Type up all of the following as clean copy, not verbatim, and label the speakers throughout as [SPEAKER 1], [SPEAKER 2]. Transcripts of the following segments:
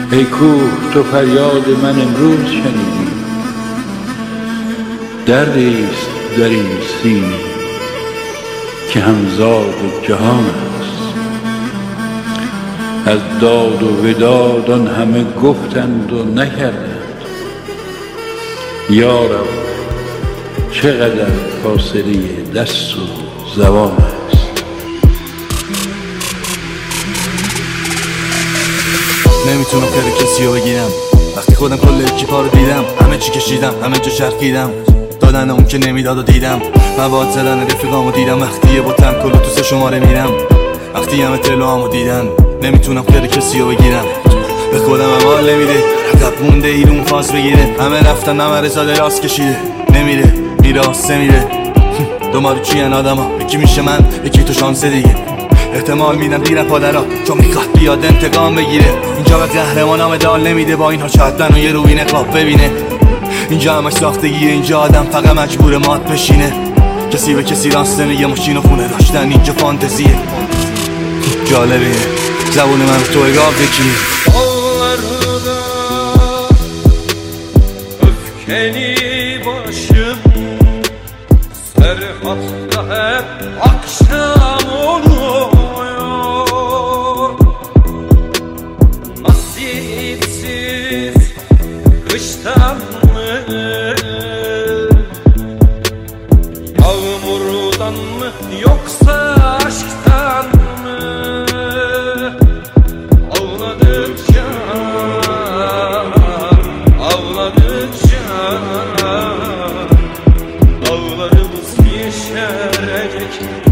[SPEAKER 1] ای کوه تو فریاد من امروز شنیدی، دردیست در این سینه که همزاد جهان است. از داد و وداد آن همه گفتند و نکردند، یا رب چقدر فاصله دست و زبان است.
[SPEAKER 2] نمیتونم خیر کسی رو بگیرم وقتی خودم کل اکیپا رو دیدم، همه چی کشیدم، همه جا چرخیدم، دادن اون که نمیداد و دیدم، مواد زدن رفیقامو دیدم، وقتی با تن کلو تو 3 شماره میرم، وقتی همه تلوامو دیدن. نمیتونم خیر کسی رو بگیرم، به خودم اول نمیده، عقب مونده ایرون فاز بگیره، همه رفتن همه رزا دراز کشیده، نمیره میراث نمیره. دومارو چیان آدما، یکی میشه من یکی تو شانس دیگه، احتمال میدم دیرم پادرها چون میخواد بیاد انتقام بگیره. اینجا به قهرمانام دال نمیده، با اینها شاید منو یه روی نقاب ببینه. اینجا همش ساختگیه، اینجا آدم فقط مجبور مات بشینه، کسی به کسی راست نمیگه، ماشین و خونه داشتن اینجا فانتزیه. جالبه زبون من تو اگاب یکی
[SPEAKER 3] دağlarda öfkeli başım, serhatta hep akşam oluyor. Nasipsiz kıştan mı, yağmurdan mı, yoksa aşktan mı? Ağladıkça, ağladıkça dağlarımız yeşerecek,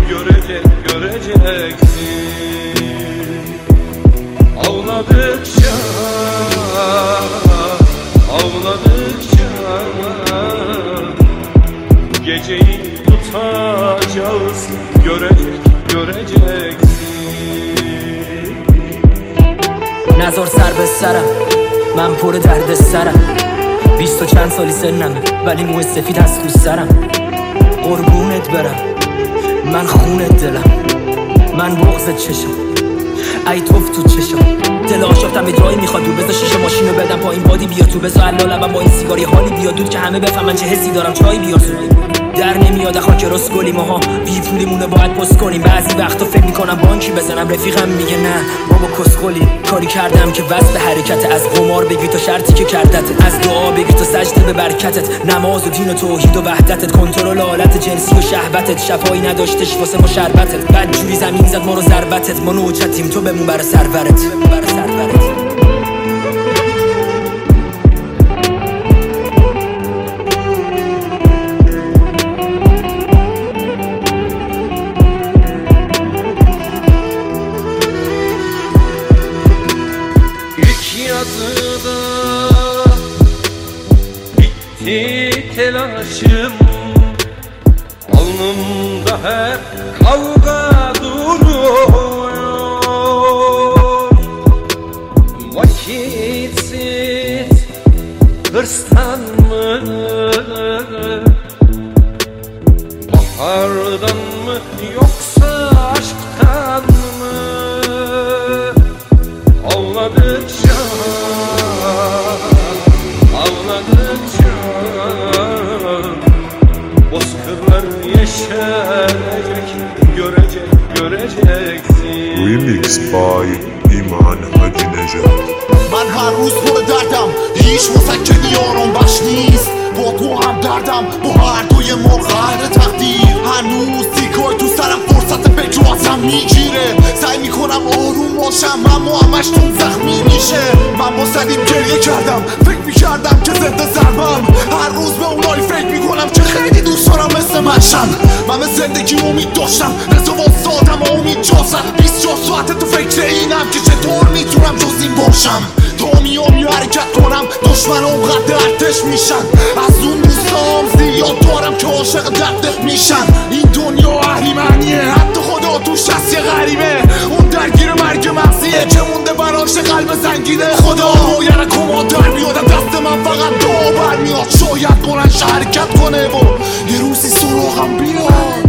[SPEAKER 3] göreceksin. Ağladıkça, ağladıkça geceyi tutacağız, göreceksin.
[SPEAKER 4] نذار سر به سرم، من پر درد سرم، 20 و چند سالی سنمه ولی موی سفید هست تو سرم. قربونت برم من خونت دلم، من بغضت چشم ای توف تو چشم. دل آشافتم ادرایی میخواد دور، بذار شیشه ماشینو بدم پایین بادی بیا تو، بذار علالبم با این سیگاری حالی بیا دود که همه بفهمن چه حسی دارم، چای بیار زود. در نمیاد خاک راست گلی ماها بی پولیمونو باید پست کنیم، بعضی وقتا فکر میکنم بانکی بزنم، رفیقم میگه نه بابا کسخلی. کاری کردم که وصل به حرکت، از قمار بگی تا شرطی که کردت، از دعا بگی تا سجده به برکتت، نماز و دین و توحید و وحدتت، کنترل حالت جنسی و شهوتت، شفایی نداشتش واسه ما شربتت، بدجوری زمین زد ما رو ضربتت، ما نوچتیم تو بمون بر سرورت.
[SPEAKER 3] Yazıda bitti telaşım, alnımda hep kavga duruyor. Vakitsiz hırstan mı, bahardan mı, yoksa aşktan mı? Ağladıkça, ağladıkça bozkırlar yeşerecek, göreceksin.
[SPEAKER 5] Remix by İman Hacı Necat.
[SPEAKER 6] من هر روز پر دردم، هیچ مسکنی آرام بخش نیست، با تو هم دردم، با هر دوی ما قهر تقدیر. هنوز تیکای تو سرم فرصت فکر رو ازم میگیره، سعی میکنم آروم باشم اما همش تون زخمی میشه. من با سلیم گریه کردم، فکر میکردم که ضد ضربم، هر روز به اونایی فکر میکنم که خیلی دوست دارم مثل من شن. من به زندگی امید داشتم، رضا واسادم و امید جاسم، 24 ساعت تو فکر اینم که چطور میتونم جز این باشم. تا میام یه حرکت کنم دشمن اونقدر ارتش میشن، از اون دوستام زیاد دارم که عاشق دردت میشن. این دنیا اهریمنیه، حتی خدا توش هست یه غریبه، اون درگیر مرگ مغزیه که مونده براش قلب زنگینه. خدا باید کما در بیادم، دست من فقط دعا برمیاد، شاید بلنش حرکت کنه و یه روزی سراغم بیاد.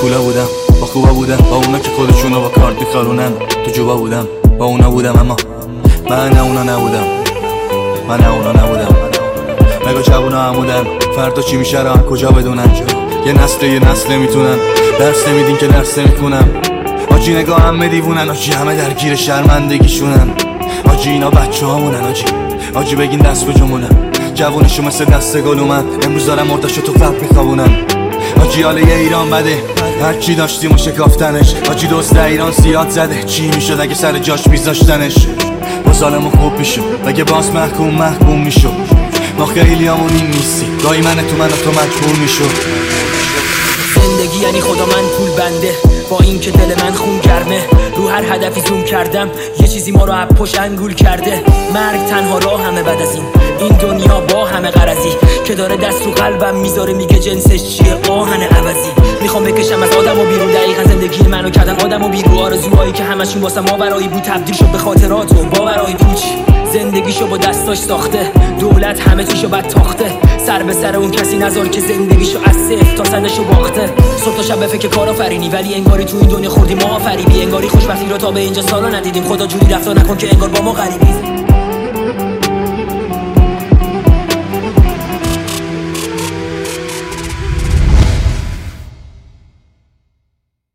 [SPEAKER 2] پولا بودم، با خوبا بودم، با اونا که خودشونو با کارت میخارونن. تو جوبا بودم، با اونا بودم، اما من نه اونا نبودم. من نه اونا نبودم. مگه جوونا عمودن، فردا چی میشه رو کجا بدونن؟ یه نسل میتونن، درس نمیدین که درس نمیکنم. آجی نگاه همه دیوونن، آجی همه درگیر شرمندگیشونن. آجی اینا بچه هامونن، آجی بگین دست به جمونن. جوونشو مثل دست گل اومد، امروز دارم مرداشو تو قبل میخوابونن. آجی حاله یه ایران بده، هرچی داشتیم و شکافتنش. آجی دوست ایران زیاد زده، چی میشد اگه سر جاش میذاشتنش؟ با ظالمو خوب میشو، اگه باز محکوم میشو. ما خیلی همون این نیستی، گاهی من تو مجبور میشو.
[SPEAKER 4] زندگی یعنی خدا من پول بنده، با این که دل من خون گرمه. رو هر هدفی زوم کردم، یه چیزی ما رو از پشت انگول کرده. مرگ تنها راه همه بعد از این دنیا با همه غرضی که داره دست رو قلبم میذاره، میگه جنسش چیه آهن عوضی. میخوام بکشم از آدم و بیرون، دقیقا زندگی منو کردن آدم و بیرون. آرزوهایی که همشون واسه ماورایی بود تبدیل شد به خاطرات و باورای پوچ. زندگیشو با دستاش ساخته، دولت همه چیشو بد تاخته. سر به سر اون کسی نذار که زندگیشو از صفر تا صدشو باخته. صبح تا شب به فکر کارآفرینی، ولی انگاری تو این دنیا خوردیم ما فریبی. انگاری خوشبختی رو تا به اینجا سالا ندیدیم. خدا جوری رفتار نکن که انگار با ما غریبی.